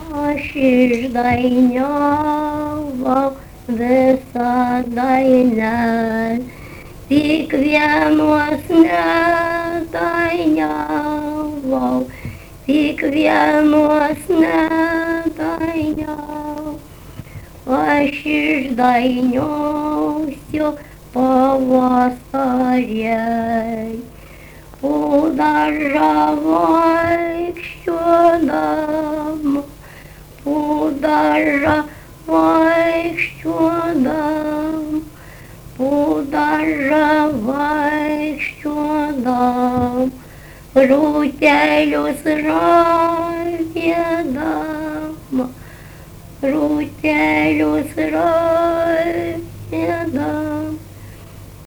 Ši išdainiavo visą dainą, tik vienos nedainiavau, tik vienos nedainiavau. Aš išdainiosiu pavasariai, po daržą vaikščiodama, po daržą vaikščiodama, po daržą vaikščiodama, rūtelius ravėdama, rūtelius ravėdama.